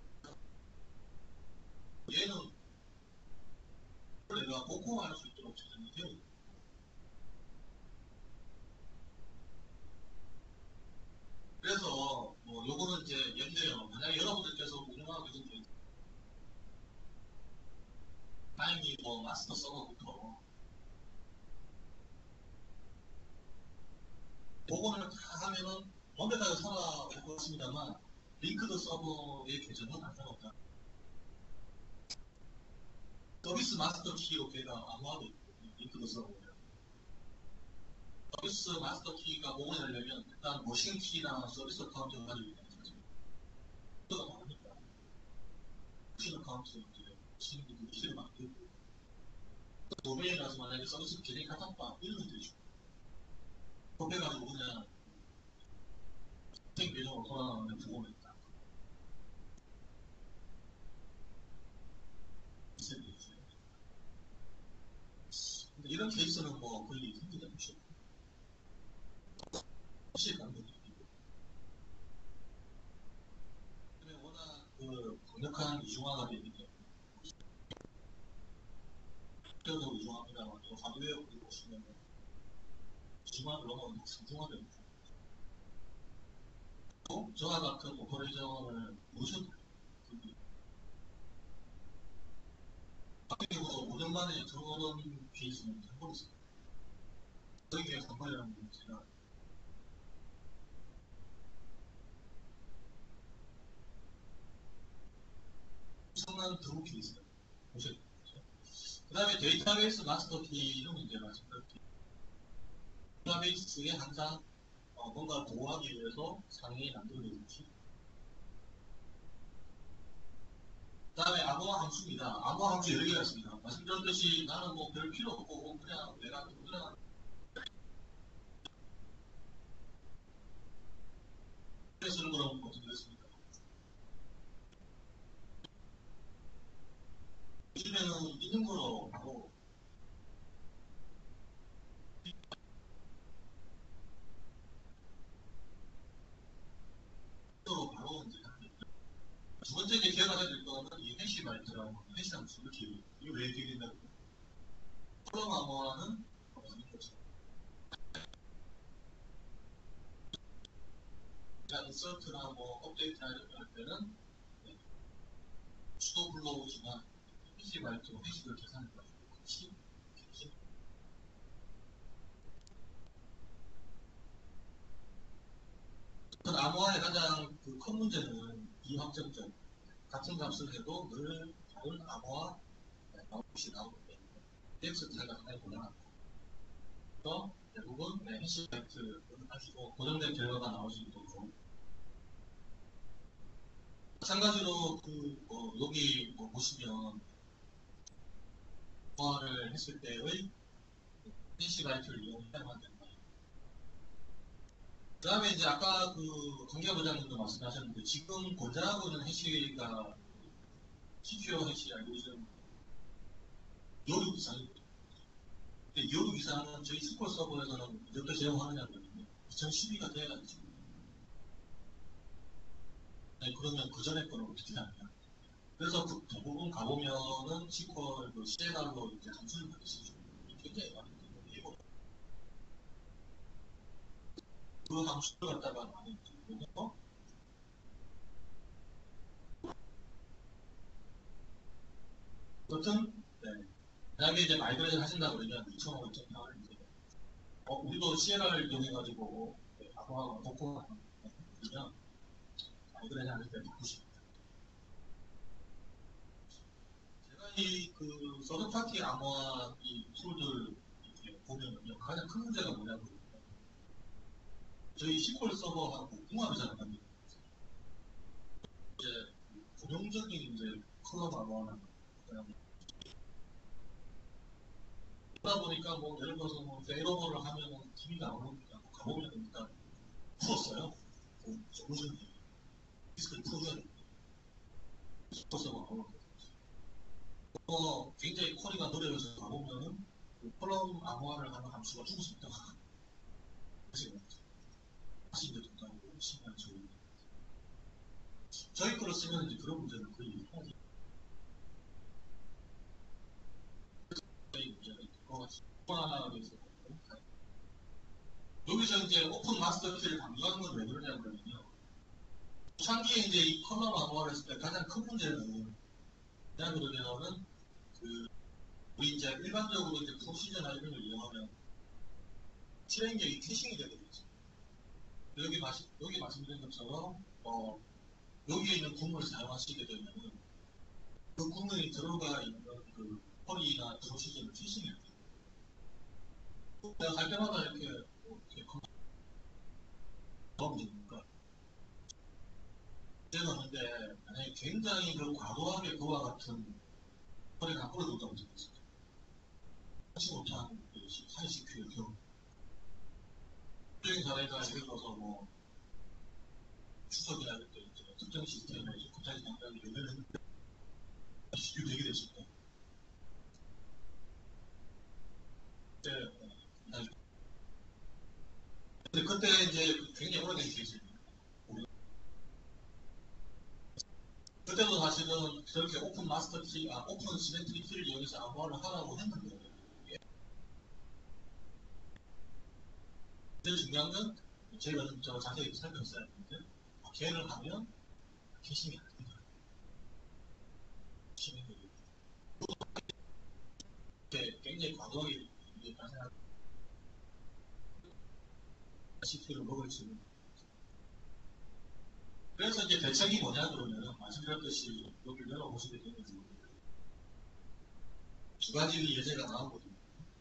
얘는 내가 복구할 수 있도록 제작이 되어 있고 그래서 뭐 요거는 이제 예를 들어 만약에 여러분들께서 운영하고 계신 뭐 마스터 서버부터 복원을 다 하면은 완벽하게 살아올 것 같습니다만 링크드 서버의 계정은 안 상관없다. 서비스 마스터 키로 걔가 암호화돼 있고 링크드 서버에 서비스 마스터 키가 복원이 되려면 일단 머신 키나 서비스 어카운트를 가지고 있다는 거죠. 그거가 다르니까 머신 어카운트 이제 머신 그 키를 만들고 도메인이라서 만약에 서비스 계정이 같았다 이러면 되죠. 그래가지고 그냥 생 계정으로 돌아가는 복원을 했다. 근데 이런 케이스는 뭐 거의 생기지 않죠. 혹시 가능해요. 워낙 그 강력한 이중화가 되기 때문에 그래도 이중화입니다만 또 하드웨어 우리 보시면 이중화를 넘어가면 상중화가 됩니다. 또 저와 같은 오퍼레이션을 모셔도 합격으로 오 년 만에 저런 케이스는 한 번 있어요. 저에게 상관이라는 문제가 엄청난 드롭 케이스가 보셔야 됩니다. 그 다음에 데이터베이스 마스터 키는 이제 말씀드렸죠. 데이터베이스에 항상 어, 뭔가 보호하기 위해서 상위 만들어져 있지. 그 다음에 암호화 함수입니다. 암호화 함수 여러 개가 있습니다. 말씀드렸듯이 나는 뭐 별 필요 없고 그냥 내가 그냥 쓰는 거라고 어떻게 됐습니까? 요즘에는 있는 거로 바로 또 바로 이제 두 번째 이제 기억을 해야 될 거는 이 해시 마이트라고 해시 함수를 기억. 이게 왜 기억된다고? 컬럼 암호화는 그러니까 인서트나 뭐 업데이트나 이런 거 할 때는 네. 수도 불러오지만 해시 마이트로 해시를 계산해가지고 같이 암호화의 가장 그 큰 문제는 비확정적 같은 값을 해도 늘 다른 암호화 값이 나오기 때문에 텍스트 차이가 상당히 곤란합니다. 그래서 대부분 네, 해시 마이트를 하시고 고정된 결과가 나오시기도 좀 마찬가지로 그 뭐 여기 뭐 보시면 암호화를 했을 때의 해시 마이트를 이용해야만 된다. 그 다음에 이제 아까 그 관계부장님도 말씀하셨는데 지금 권장하고 있는 해시가 씨피유 해시가 요즘 이오육 이상이거든요. 근데 이오육 이상은 저희 스콜 서버에서는 언제부터 제공하느냐면 이천십이가 돼야 지금. 네, 그러면 그 전에 거는 어떻게 하냐. 그래서 그 대부분 가보면은 시퀄 그 씨엘알로 이제 함수를 많이 쓰죠. 굉장히 많이 쓰고 그 함수를 갖다가 많이 쓰고 어떤 네. 만약에 이제 마이그레이션 하신다고 그러면 이천오, 이천팔 이제 어, 우리도 씨엘알 이용해가지고 네, 암호화가 복구가 그러면 마이그레이션 할 때 바꾸십니다. 제가 이 그 서드파티 암호화 이 툴들 이렇게 보면은요 가장 큰 문제가 뭐냐면 저희 씨퀄 서버하고 궁합이 잘 안 갑니다. 이제 고정적인 이제 컬럼 암호화는 그러다 보니까 뭐 예를 들어서 뭐 페이로버를 하면은 티비가 안 오니까 뭐 가보면 일단 풀었어요. 그 솔루션이 디스크를 풀어줘야 됩니다. 서버가 안 오고 어, 굉장히 쿼리가 노력해서 가보면은 그 컬럼 암호화를 하는 함수가 죽었습니다. 그래서 다시 이제 된다고 시간이 저희 저희 거를 쓰면 이제 그런 문제는 거의 하지. 저희 문제가 있을 것 같습니다. 여기서 이제 오픈 마스터 키를 강조하는 건 왜 그러냐면요. 초창기에 이제 이 컬럼 암호화를 했을 때 가장 큰 문제는 그냥 그러면은 그 우리 이제 일반적으로 이제 프로시저나 이런 걸 이용하면 실행력이 캐싱이 되게 되죠. 여기 마시, 여기 말씀드린 것처럼 어, 여기에 있는 구문을 사용하시게 되면은 그 구문이 들어가 있는 그 쿼리나 프로시저를 캐싱해야 돼요. 내가 갈 때마다 이렇게 이렇게 검증이니까 되는데 만약에 굉장히 그 과도하게 그와 같은 쿼리가 앞으로 돈다고 생각했어요. 하지 못한 사이시큐의 경우 특정인 사례가 예를 들어서 뭐 추석이나 이럴 때 이제 특정 시스템에 이제 갑자기 당장에 연결을 했는데 시큐 되게 됐을 때 그때 근데 그때 이제 굉장히 오래된 케이스입니다. 그때도 사실은 저렇게 오픈 마스터 키, 아 오픈 시멘트리 키를 이용해서 암호화를 하라고 했는데 제일 중요한 건 제가 좀 자세히 설명했어야 했는데 걔를 하면 캐싱이 안 된다. 이게 굉장히 과도하게 발생한 시큐를 먹을 수 있는. 그래서 이제 대책이 뭐냐 그러면 말씀드렸듯이 여기를 열어보시게 되면 두 가지 예제가 나오거든요.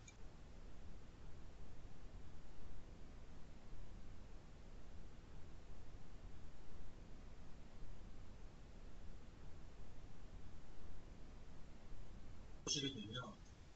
보시게 되면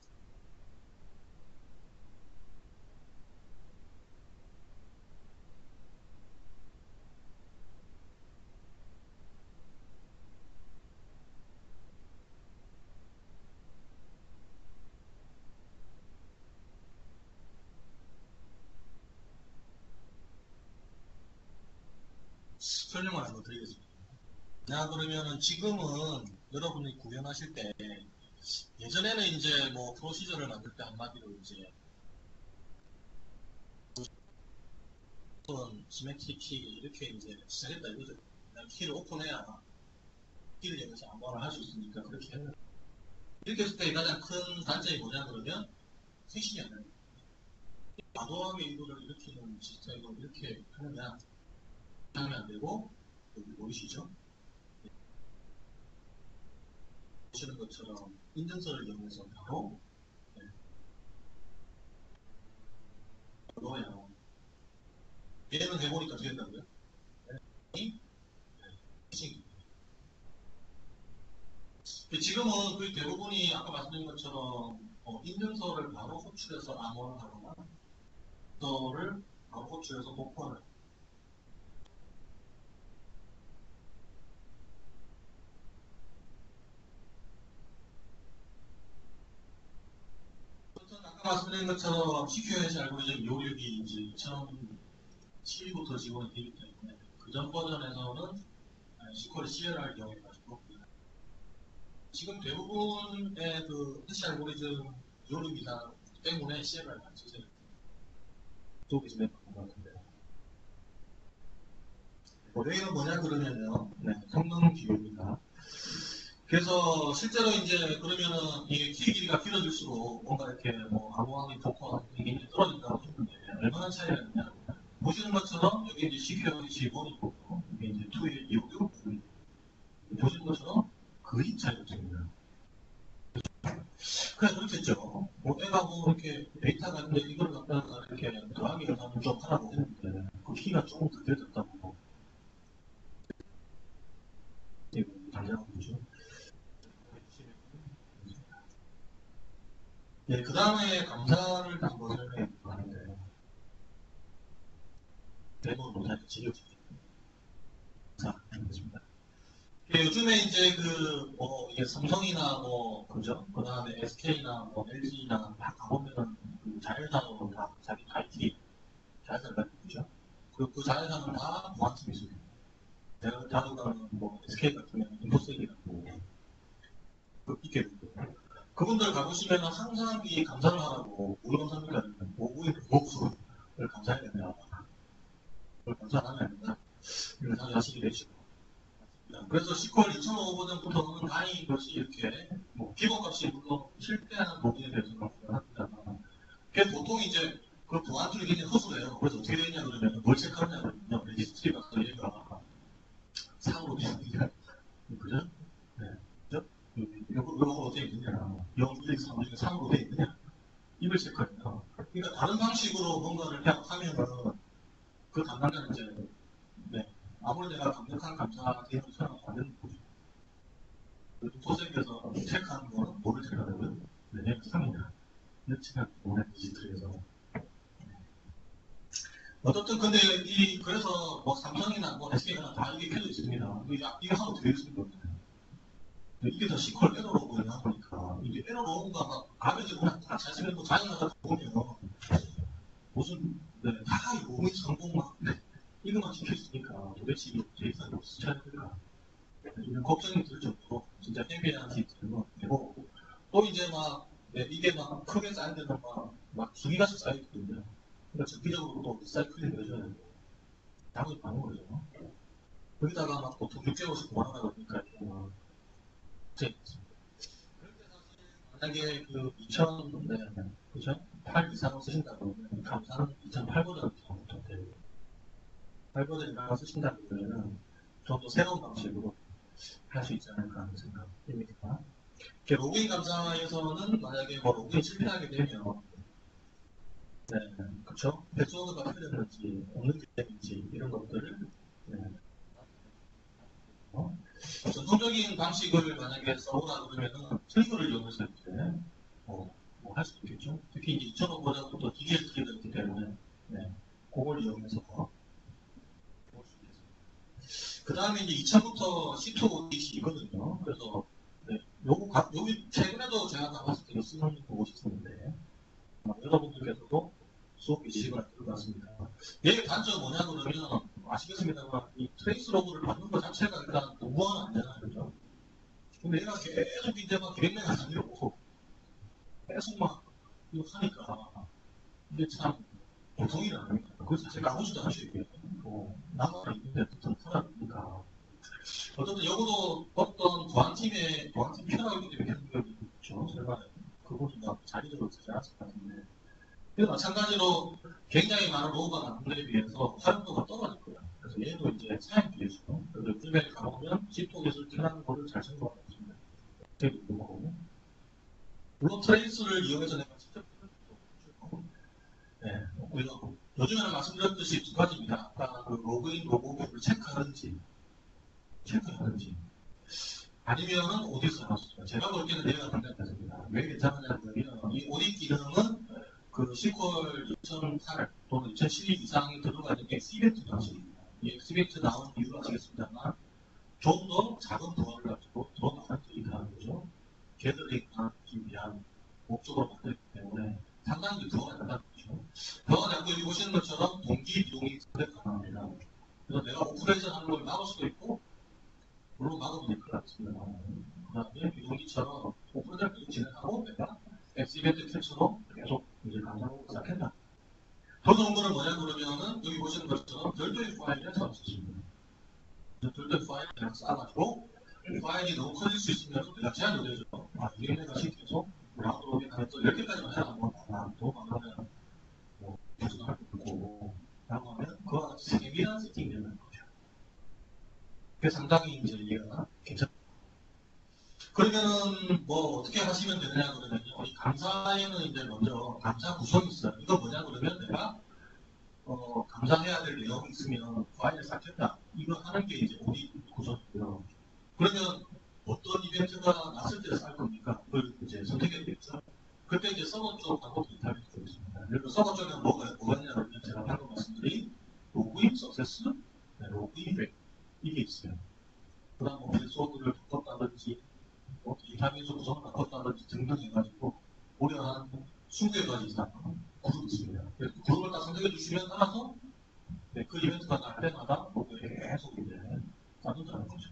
설명을 한번 드리겠습니다. 자, 그러면은 지금은 여러분이 구현하실 때 예전에는 이제 뭐 프로시저를 만들 때 한마디로 이제 시메트릭 키 이렇게 이제 시작했다 이거죠. 키를 오픈해야 키를 이용해서 암호화를 할 수 있으니까 그렇게 해요. 이렇게 했을 때 가장 큰 단점이 뭐냐 그러면 캐싱이 안 돼요. 과도하게 이거를 일으키는 시스템을 이렇게 하느냐 하면 안 되고 여기 보이시죠? 보시는 것처럼 인증서를 이용해서 바로 네. 넣어야 얘는 해보니까 어떻게 된다고요? 네. 캐싱. 지금은 거의 대부분이 아까 말씀드린 것처럼 어, 인증서를 바로 호출해서 암호화를 하거나 인증서를 바로 호출해서 복구하는 아까 말씀드린 것처럼 시큐에스 알고리즘 요격이 이제 이천십이부터 지원이 되기 때문에 그전 버전에서는 시퀄 씨엘알을 이용해가지고 지금 대부분의 그 해시 알고리즘 요격이다 때문에 씨엘알을 많이 쓰세요. 쪽이 좀 해본 것 같은데. 원래는 뭐냐 그러면요. 네, 성능 비교입니다. 그래서 실제로 이제 그러면은 이게 키 길이가 길어질수록 뭔가 이렇게 뭐 암호화기 복화 이게 이제 떨어진다고 했는데 얼마나 차이가 있냐. 보시는 것처럼 여기 이제 시큐 십원이고 이게 이제 이의 이오육 보시는 것처럼 거의 차이가 없습니다. 그래 그렇겠죠. 뭐 애가 뭐 이렇게 데이터가 있는데 이걸 갖다가 이렇게 더하기를 하면 부족하라고 했는데 그 키가 조금 더 되졌다고 당연한 거죠. 네, 그 다음에 감사를 한번 설명해 볼까 하는데 대부분 못하는 지역입니다. 자, 알겠습니다. 요즘에 이제 그, 뭐, 이게 삼성이나 뭐, 그죠? 그 다음에 에스케이나 뭐, 엘지나 다 가보면은 그 자회사로 다 자기 아이티 자회사를 가지고 있죠. 그리고 그 자회사는 다 보안팀이 있습니다. 제가 자주 가는 뭐, 에스케이 같은 경우는 인포색이라고 그 있게 되고. 그분들 가보시면은 항상 이 감사를 하라고, 우리 감사합니까? 오구의 목수를 감사해야 된다. 그걸 감사하면 안 된다. 이런 사실 하시게 되시고. 그래서 시퀄 이천오 버전부터는 다행히 이것이 이렇게 뭐 기본값이 물론 실패하는 부분 이제 그 보안 툴이 굉장히 허술해요. 그래서 어떻게 되냐 그러면 뭘 체크하냐면요. 레지스트리가 얘가 상으로 되니까 그죠? 네. 그죠? 이거 어떻게 있느냐? 영, 일, 삼 중에 상으로 되어 있느냐? 이걸 체크해요. 그러니까 다른 방식으로 뭔가를 그냥 하면은 그 담당자는 이제 네. 아무리 내가 강력한 감사 대응을 사용하면 토색에서 체크하는 거는 뭐를 체크하냐고요? 네, 상이냐. 이걸 체크하는 디지털에서. 어쨌든 근데 이 그래서 뭐 삼성이나 뭐 에스케이나 다 이게 켜져 있습니다. 이게 하고 되어 있습니다. 이게 다 시퀄 에러로 그냥 보니까 이게 에러 로우가 막 가면서 그냥 다 자신을 뭐 자연하다 보면 무슨 네, 다 로그인 성공 막 이거만 찍혀 있으니까 도대체 이게 제이선이 어떻게 해야 될까? 이런 걱정이 들 정도로 진짜 헤비한 시스템은 되고 또 이제 막 네, 이게 막 크게 쌓인 데는 막막 수기가씩 쌓여 있거든요. 그러니까 정기적으로 또 리사이클링 해줘야 되고 당연히 많은 거죠. 거기다가 막 보통 육 개월씩 보완하다 보니까 뭐 그런데 사실 만약에 그 이천 네, 그죠? 팔 이상을 쓰신다고 그러면 감사는 이천팔 버전부터 되고 팔 버전 이상을 쓰신다고 그러면 좀 더 새로운 방식으로 할 수 있지 않을까 하는 생각입니다. 로그인 감사에서는 만약에 뭐 로그인 실패하게 되면 네, 그렇죠. 패스워드가 틀렸는지 없는 게 이런 것들을 네. 어? 전통적인 방식을 만약에 써보라 그러면은 트리거를 이용해서 이렇게 뭐, 뭐 할 수도 있겠죠. 특히 이제 이천오 버전부터 디지털 트리거가 있기 때문에 네, 그걸 이용해서 볼 수 있겠습니다. 그 다음에 이제 이천부터 씨 투 디씨거든요. 그래서 네, 요거 가, 여기 최근에도 제가 나왔을 때 쓰는 보고 싶었는데 여러분들께서도 수업 이식을 할 것 같습니다. 얘의 단점은 뭐냐 그러면 아시겠습니다만 이 트레이스 로그를 받는 것 자체가 일단 무한 아니잖아요. 그죠? 근데 얘가 계속 이제 막 계획내가 아니고 계속 막 이거 하니까 이게 참 보통이 아닙니다. 그 자체가 아무지도 않죠. 이게 뭐 나가 있는데 좀 편하니까 어쨌든 여기도 어떤 보안팀의 보안팀 편하고 있기 때문에 경력이 있죠. 설마 그것도 막 자리적으로 되지 않았을 것 같은데 그래서 마찬가지로 굉장히 많은 로우가 나온 것에 비해서 활용도가 떨어질 거예요. 그래서 얘도 이제 사용 기회죠. 그래서 요즘에 가보면 집톡에서 티나는 거를 잘 생각하고 있습니다. 되게 좋고. 물론 트레이스를 이용해서 내가 직접 네, 없고요. 요즘에는 말씀드렸듯이 두 가지입니다. 아까 그 로그인, 로그아웃을 체크하는지, 체크하는지. 아니면은 어디서 나왔어요? 제가 볼 때는 얘가 괜찮습니다. 왜 괜찮느냐면 이 오딕 기능은 그 시퀄 이천팔 또는 이천십일 이상이 들어가는 엑스이벤트 방식입니다. 이 엑스이벤트 나온 이유를 아시겠습니다만 좀 더 작은 부하를 가지고 더 많은 데이터를 하는 거죠. 걔들이 하기 위한 목적으로 만들기 때문에 상당히 부하가 된다는 거죠. 부하가 자꾸 여기 보시는 것처럼 동기, 비동기 선택 가능합니다. 그래서 내가 오퍼레이션 하는 걸 막을 수도 있고 물론 막으면 될 것 같습니다. 그 다음에 비동기처럼 오퍼레이션 계속 진행하고 내가 엑스이벤트 캡처로 계속 이제 감사하고 시작했다. 더 좋은 거는 뭐냐 그러면은 여기 보시는 것처럼 별도의 파일을 잡았습니다. 별도의 파일을 그냥 쌓아가지고 파일이 너무 커질 수 있으면 내가 제한이 되죠. 아, 이게 내가 시켜서 라운드로 하면 또 열 개까지만 해라. 뭐, 아, 더 많으면 뭐, 계속 할 거고. 라고 하면 그와 같이 세밀한 세팅이 되는 거죠. 그게 상당히 이제 이해가 괜찮습니다. 그러면은 뭐 어떻게 하시면 되느냐 그러면요. 이 감사에는 이제 먼저 감사 구성이 있어요. 이거 뭐냐 그러면 내가 어, 감사해야 될 내용이 있으면 파일을 삭제한다. 이거 하는 게 이제 오디 구성이고요. 그러면 어떤 이벤트가 났을 때 쌀 겁니까? 그걸 이제 선택해야 되겠죠. 그때 이제 서버 쪽하고 데이터베이스 쪽이 있습니다. 예를 들어 서버 쪽에는 뭐가, 뭐가 있냐면 제가 방금 말씀드린 로그인 석세스, 네, 로그인 백 이게 있어요. 그 다음 뭐 패스워드를 바꿨다든지 뭐 데이터베이스 구성을 바꿨다든지 등등 해가지고 무려 한 이십 개까지 이상 그룹이 있습니다. 그래서 그 그룹을 딱 선택해 주시면 따라서 네, 그 이벤트가 날 때마다 뭐 계속 이제 쌓는다는 거죠.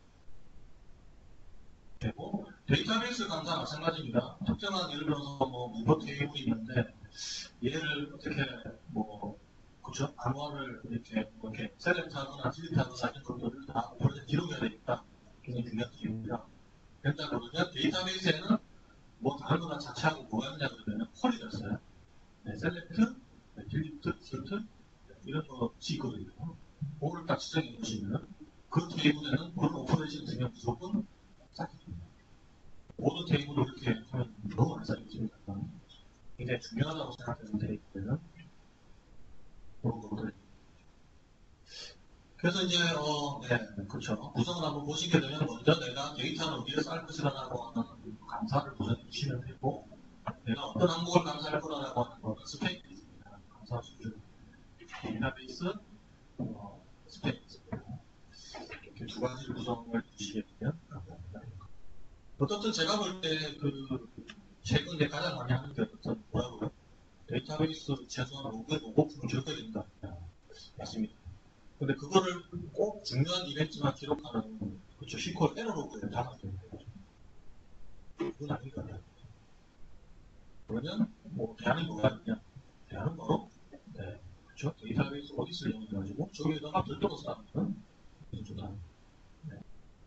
되고 데이터베이스 감사 마찬가지입니다. 특정한 예를 들어서 뭐 멤버 테이블이 있는데 얘를 어떻게 뭐 그렇죠? 암호화를 이렇게 뭐 이렇게 셀렉트하거나 딜리트하거나 이런 것들을 다 오래 기록해야 되겠다. 굉장히 중요한 점입니다. 그러니까 그러면 데이터베이스에는 뭐 다른 거나 자체하고 뭐가 있냐 그러면 퀄이 있어요. 네, 셀렉트, 네, 딜리트, 인서트 이런 것이 있거든요. 그거를 딱 지정해 보시면 그 테이블에는 그런 오퍼레이션 등에 무조건 쌓여집니다. 모든 테이블을 이렇게 하면 너무 안 쌓여집니다. 굉장히 중요하다고 생각되는 테이블은 그런 거거든요. 그래서 이제 어, 네, 그렇죠. 구성을 한번 보시게 되면 먼저 내가 데이터를 어디에 쌓을 것이라고 하는 감사를 구성해 주시면 되고, 내가 어떤 항목을 감사할 거라고 하는 거 스펙이 있습니다. 감사 수준, 데이터베이스, 어, 스펙이 있습니다. 이렇게 두 가지를 구성을 주시게 되면 감사합니다. 어떻든 제가 볼 때 그 최근에 가장 많이 하는 게 어떤 뭐라고요? 데이터베이스 최소한 로그에 로고품을 적어야 된다. 맞습니다. 근데 그거를 꼭 중요한 이벤트만 기록하는 그렇죠. 시퀄 에러로그에 담아야 돼요. 그건 아닌 것 같아요. 그러면 뭐 대안이 뭐가 있냐? 대안은 바로 네, 그렇죠. 데이터베이스 어디서 이용해가지고 저기에다가 별도로 쌓으면 좋다. 네.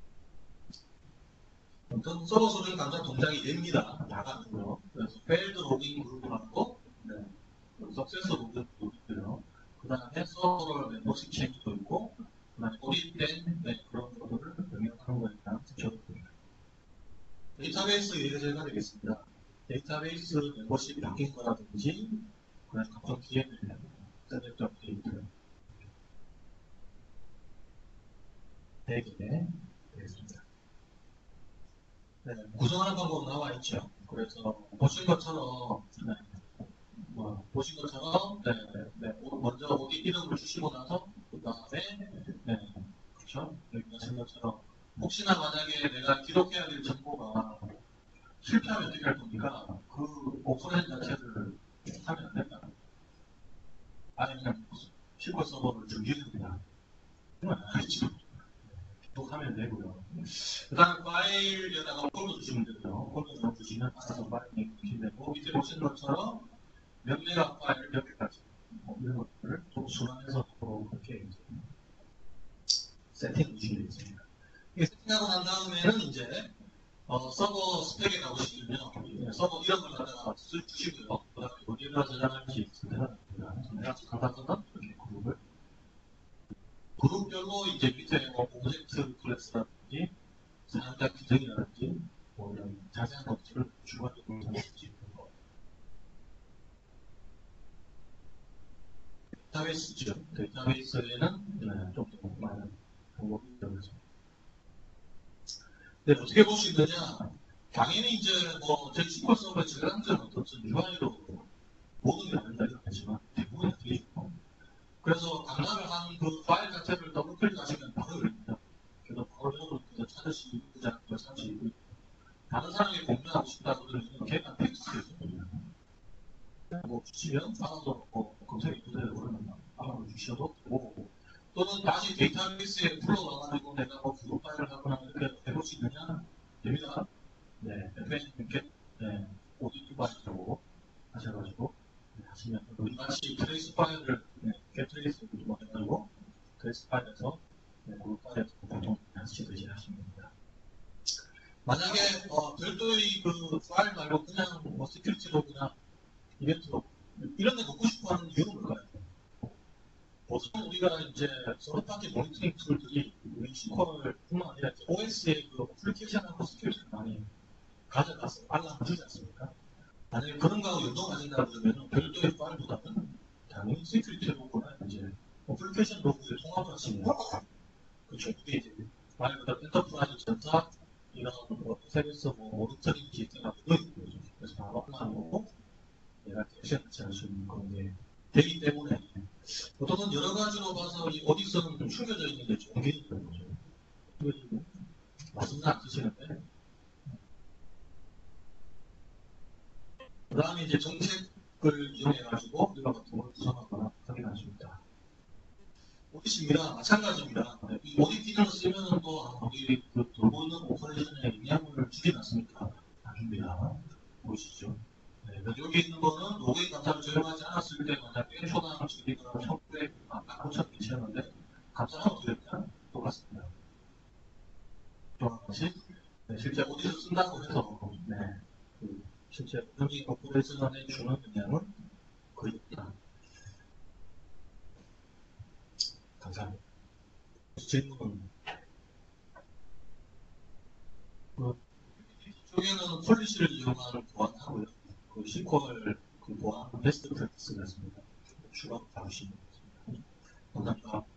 어떤 서버 소중 감사 동작이 됩니다. 나가는 거. 그래서 failed 로깅 그룹하고 네. 석세스 로깅 그룹이고요. 그 다음에 서버를 멤버십 체인지도 있고, 그 다음에 오디된 네, 그런 것들을 병행하는 거에 대한 적용입니다. 데이터베이스 얘기가 제가 되겠습니다. 데이터베이스 멤버십이 바뀐 거라든지, 그 다음에 각종 디엠엘, 셀렉트 업데이트, 네 개 되겠습니다. 네, 구성하는 방법 나와 있죠. 그래서 보신 것처럼, 네, 뭐, 보신 것처럼, 네, 네, 먼저 오디 이름을 주시고 나서, 그 다음에, 네, 그렇죠. 여기 하신 것처럼, 혹시나 만약에 내가 기록해야 될 정보가 실패하면 어떻게 할 겁니까? 그 오프라인 자체를 하면 안 된다. 아니면 시퀄 서버를 정지해야 됩니다. 그건 아니죠. 기록하면 되고요. 그 다음에 파일에다가 폴더 주시면 되고요. 폴더 넣어주시면 알아서 파일 넣으시면 되고, 밑에 보시는 것처럼 몇 메가 파일 몇 개까지 뭐 이런 것들을 좀 순환해서 그렇게 이제 세팅해 주시면 되겠습니다. 이게 세팅하고 난 다음에는 이제 어, 서버 스펙에 가보시면요. 서버 이름을 갖다가 주시고요. 그 다음에 어디에다 저장할지 선택합니다. 내가 가다가 이렇게 그룹을 그룹별로 이제 밑에 뭐 오브젝트 클래스라든지 사용자 규정이라든지 뭐 이런 자세한 것들을 주관적으로 정할 수 있는 거. 데이터베이스죠. 데이터베이스에는 네, 좀 더 많은 방법이 있다고요. 네, 어떻게 볼 수 있느냐? 당연히 이제 뭐 제 시퀄 서버의 제한점은 어떤 유아이로 모든 게 아니다 이렇겠지만 대부분이 어떻게 있고, 그래서 강남을 한 그 파일 자체를 더블 클릭하시면 바로 열립니다. 그래서 바로 열어서 찾으시고 그냥 찾으시고, 다른 사람이 공유하고 싶다 그러면 걔가 텍스트에 있습니다. 뭐 주시면 알아서 뭐 검색이 그대로 그러면 알아서 주셔도 되고, 또는 다시 데이터베이스에 불러와가지고 내가 뭐 그룹 파일을 하거나 이렇게 해볼 수 있느냐? 됩니다. 네, 에프에이치 이렇게 네, 오디티 파일이라고 하셔가지고 네, 하시면 우리 같이 트레이스 파일을 네, 겟 트레이스 뭐 해가지고 트레이스 파일에서 네, 그룹 파일에서 보통 하시듯이 하시면 됩니다. 만약에 어, 별도의 그 파일 말고 그냥 뭐 시큐리티 로그나 이벤트 로그 이런 데 넣고 싶어하는 이유는 뭘까요? 보통 우리가 이제 서드파티 모니터링 툴들이 우리 시퀄뿐만 아니라 오에스의 그 어플리케이션하고 시큐리티를 많이 가져가서 알람을 주지 않습니까? 만약에 그런 거하고 연동을 하신다 그러면 별도의 파일보다는 당연히 시큐리티 로그나 이제 어플리케이션 로그에 통합을 하시면 그렇죠. 이게 이제 말 그대로 엔터프라이즈 전사 이런 뭐 세계에서 뭐 모니터링 시스템 같은 거 있는 거죠. 그래서 바로 하는 거고 내가 액션 같이 할 수 있는 그런 게 되기 때문에 보통은 여러 가지로 봐서 이 어디서는 좀 숨겨져 있는 게 좋은 게 있는 거죠. 숨겨지고 맛은 안 드시는데 그 다음에 이제 정책을 이용해가지고 이런 같은 걸 구성하거나 확인할 수 있다. 오디티입니다. 마찬가지입니다. 이 오디티를 쓰면 또 우리 그 돌고 있는 오퍼레이션에 영향을 주지 않습니까? 아닙니다. 보이시죠? 네, 여기 있는 거는 로그인 감사를 적용하지 않았을 때 만약에 초당 지리가 천구백, 만 오천 개체였는데 감사는 어떻게 됩니까? 똑같습니다. 똑같이 네, 실제 오디를 쓴다고 해서 네, 그 실제 운영이 오퍼레이션에 주는 영향은 감사합니다. 질문. 쪽에는 폴리시를 이용한 보안하고요. 그 시퀄 그 보안 베스트 프랙티스가 있습니다. 추가 다루시면 되겠습니다. 감사합니다.